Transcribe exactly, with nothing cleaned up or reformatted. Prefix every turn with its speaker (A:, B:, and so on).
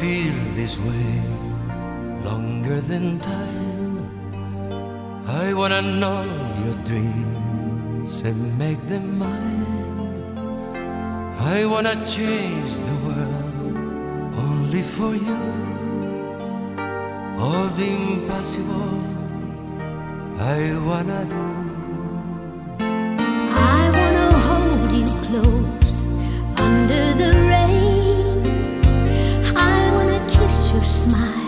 A: feel this way longer than time. I wanna know your dreams and make them mine. I wanna change the world only for you. All the impossible I wanna do.
B: I wanna hold you close under the rain. I wanna kiss your smile